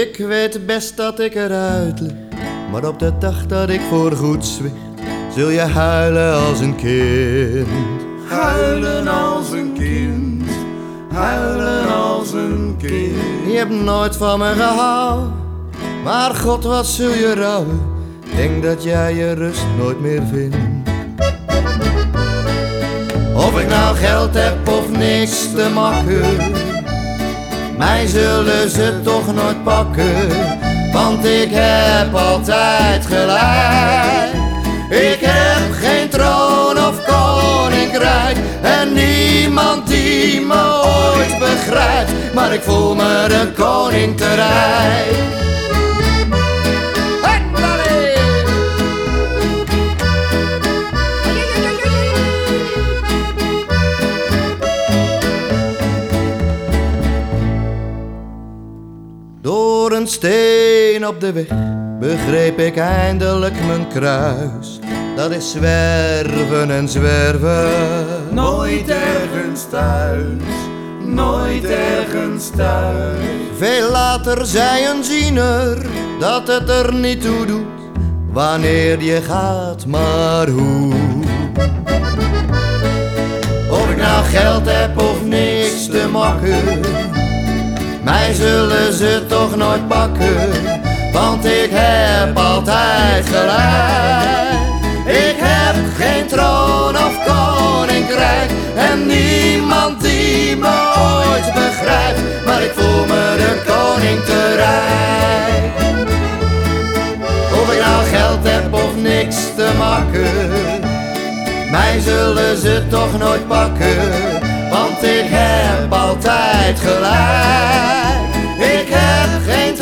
Ik weet best dat ik eruit lig, maar op de dag dat ik voorgoed zwicht, zul je huilen als een kind. Huilen als een kind, huilen als een kind. Je hebt nooit van me gehouden, maar God, wat zul je rouwen. Denk dat jij je rust nooit meer vindt. Of ik nou geld heb of niks te makken, mij zullen ze toch nooit pakken, want ik heb altijd gelijk. Ik heb geen troon of koninkrijk en niemand die me ooit begrijpt, maar ik voel me een koning te rijk. Door een steen op de weg begreep ik eindelijk mijn kruis. Dat is zwerven en zwerven. Nooit ergens thuis, nooit ergens thuis. Veel later zei een ziener dat het er niet toe doet wanneer je gaat, maar hoe. Of ik nou geld heb of niks te makken, mij zullen ze toch nooit pakken, want ik heb altijd gelijk. Ik heb geen troon of koninkrijk en niemand die me ooit begrijpt, maar ik voel me de koning te rijk. Of ik nou geld heb of niks te makken, mij zullen ze toch nooit pakken, want ik heb altijd gelijk. Ik heb geen